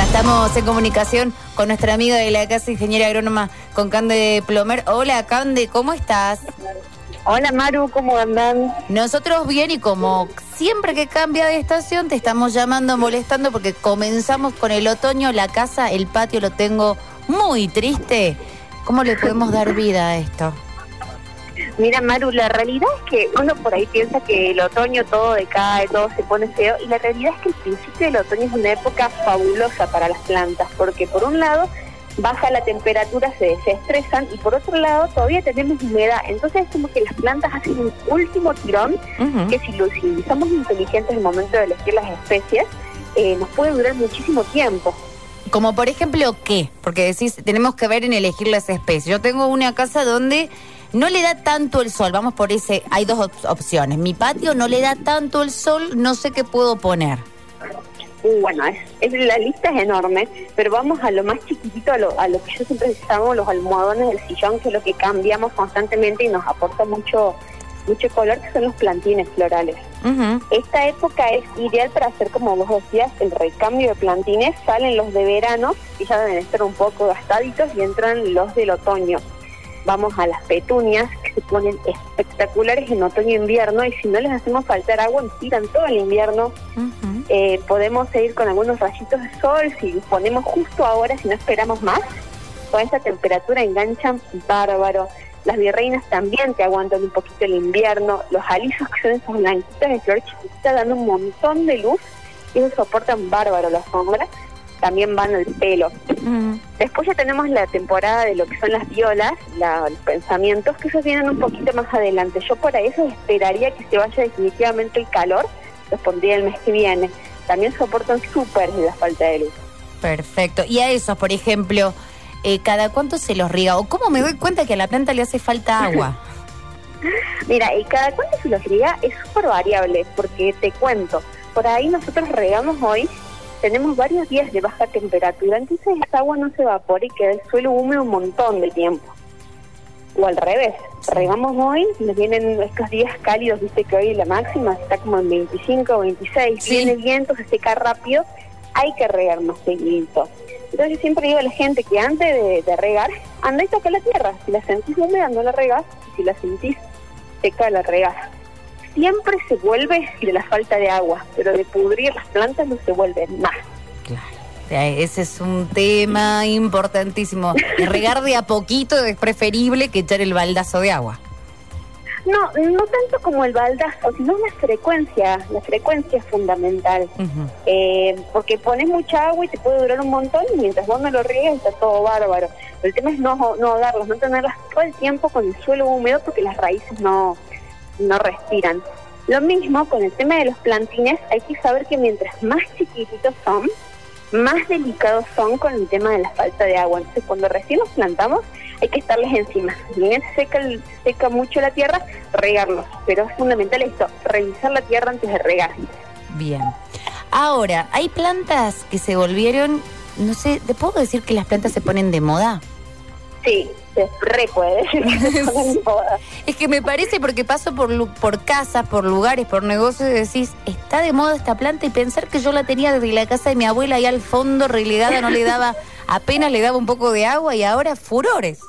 Estamos en comunicación con nuestra amiga de la casa, ingeniera agrónoma, con Cande Plomer. Hola, Cande, ¿cómo estás? Hola, Maru, ¿cómo andan? Nosotros bien, y como siempre que cambia de estación te estamos llamando, molestando, porque comenzamos con el otoño, la casa, el patio lo tengo muy triste. ¿Cómo le podemos dar vida a esto? Mira, Maru, la realidad es que uno por ahí piensa que el otoño todo decae, todo se pone feo, y la realidad es que el principio del otoño es una época fabulosa para las plantas, porque por un lado baja la temperatura, se desestresan, y por otro lado todavía tenemos humedad. Entonces es como que las plantas hacen un último tirón, que si somos inteligentes en el momento de elegir las especies, nos puede durar muchísimo tiempo. Como por ejemplo, ¿qué? Porque decís, tenemos que ver en elegir las especies. Yo tengo una casa donde no le da tanto el sol, vamos por ese, hay dos opciones. Mi patio no le da tanto el sol, no sé qué puedo poner. Bueno, la lista es enorme, pero vamos a lo más chiquitito, a lo que yo siempre llamo los almohadones del sillón, que es lo que cambiamos constantemente y nos aporta mucho color, que son los plantines florales. Esta época es ideal para hacer, como vos decías, el recambio de plantines. Salen los de verano, y ya deben estar un poco gastaditos, y entran los del otoño. Vamos a las petunias, que se ponen espectaculares en otoño e invierno, y si no les hacemos faltar agua, nos tiran todo el invierno. Podemos seguir con algunos rayitos de sol, si los ponemos justo ahora, si no esperamos más. Con esta temperatura enganchan bárbaro. Las virreinas también te aguantan un poquito el invierno. Los alisos, que son esas blanquitas de flor chiquitita, dan un montón de luz, y ellos soportan bárbaro la sombra. También van al pelo. Después ya tenemos la temporada de lo que son las violas, los pensamientos, que esos vienen un poquito más adelante. Yo por eso esperaría que se vaya definitivamente el calor, los pondría el mes que viene. También soportan súper la falta de luz. Perfecto. Y a esos, por ejemplo, ¿cada cuánto se los riega? ¿O cómo me doy cuenta que a la planta le hace falta agua? Mira, y cada cuánto se los riega es súper variable, porque te cuento, por ahí nosotros regamos hoy, tenemos varios días de baja temperatura, entonces esa agua no se evapora y queda el suelo húmedo un montón de tiempo. O al revés, regamos hoy, nos vienen estos días cálidos, viste que hoy la máxima está como en 25 o 26, viene viento, se seca rápido, hay que regar más seguidito. Entonces yo siempre digo a la gente que antes de regar, anda y toca la tierra. Si la sentís húmeda, no la regás, y si la sentís seca, la regás. Siempre se vuelve de la falta de agua, pero de pudrir las plantas no se vuelve más. Claro, ese es un tema importantísimo. Regar de a poquito es preferible que echar el baldazo de agua. No tanto como el baldazo, sino la frecuencia es fundamental. Porque pones mucha agua y te puede durar un montón, y mientras vos no lo riegues está todo bárbaro. El tema es no darlas, no tenerlas todo el tiempo con el suelo húmedo, porque las raíces no respiran. Lo mismo con el tema de los plantines, hay que saber que mientras más chiquititos son, más delicados son con el tema de la falta de agua. Entonces cuando recién los plantamos hay que estarles encima. Si bien seca mucho la tierra, regarlos, pero es fundamental esto, revisar la tierra antes de regar. Bien. Ahora, hay plantas que se volvieron, no sé, ¿te puedo decir que las plantas se ponen de moda? Sí, se puede decir que se ponen de moda. Es que me parece, porque paso por casas, por lugares, por negocios, y decís, está de moda esta planta, y pensar que yo la tenía desde la casa de mi abuela ahí al fondo, relegada, no le daba, apenas le daba un poco de agua, y ahora furores.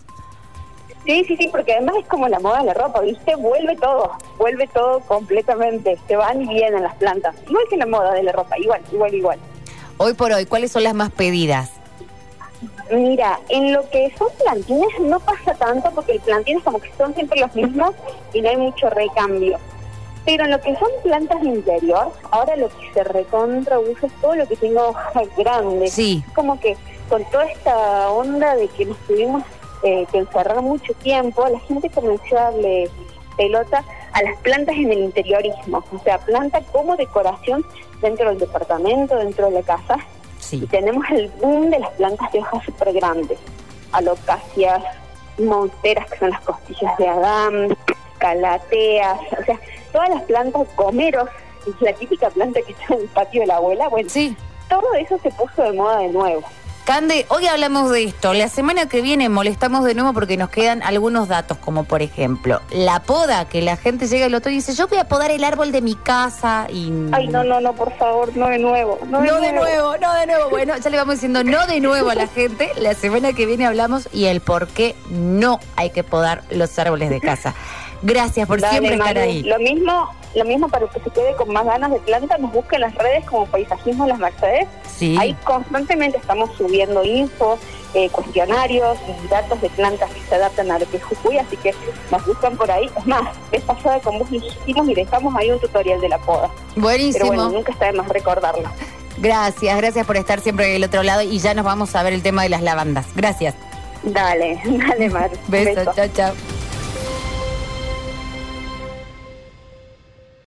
Sí, porque además es como la moda de la ropa, ¿viste? Vuelve todo completamente, se van y vienen las plantas. Igual que la moda de la ropa, igual. Hoy por hoy, ¿cuáles son las más pedidas? Mira, en lo que son plantines no pasa tanto, porque el plantín es como que son siempre los mismos y no hay mucho recambio. Pero en lo que son plantas de interior, ahora lo que se recontra usa es todo lo que tenga hojas grandes. Sí. Como que con toda esta onda de que nos tuvimos que encerrar mucho tiempo, la gente comenzó a darle pelota a las plantas en el interiorismo, o sea, planta como decoración dentro del departamento, dentro de la casa. Sí. Y tenemos el boom de las plantas de hojas súper grandes, alocacias, monteras, que son las costillas de Adán, calateas, o sea, todas las plantas, gomeros, la típica planta que está en el patio de la abuela, bueno, sí, todo eso se puso de moda de nuevo. Cande, hoy hablamos de esto. La semana que viene molestamos de nuevo porque nos quedan algunos datos, como por ejemplo, la poda, que la gente llega al otro y dice, yo voy a podar el árbol de mi casa y... Ay, no, por favor, no de nuevo. No de nuevo. Bueno, ya le vamos diciendo no de nuevo a la gente. La semana que viene hablamos y el por qué no hay que podar los árboles de casa. Gracias por siempre estar ahí. Lo mismo para que se quede con más ganas de planta, nos busque en las redes como Paisajismo Las Mercedes. Sí. Ahí constantemente estamos subiendo info, cuestionarios y datos de plantas que se adaptan a lo que es Jujuy, así que nos buscan por ahí. Es más, vez pasada con vos insistimos y dejamos ahí un tutorial de la poda. Buenísimo. Pero bueno, nunca está de más recordarlo. Gracias por estar siempre del otro lado y ya nos vamos a ver el tema de las lavandas. Gracias. Dale, Mar. Beso, chao.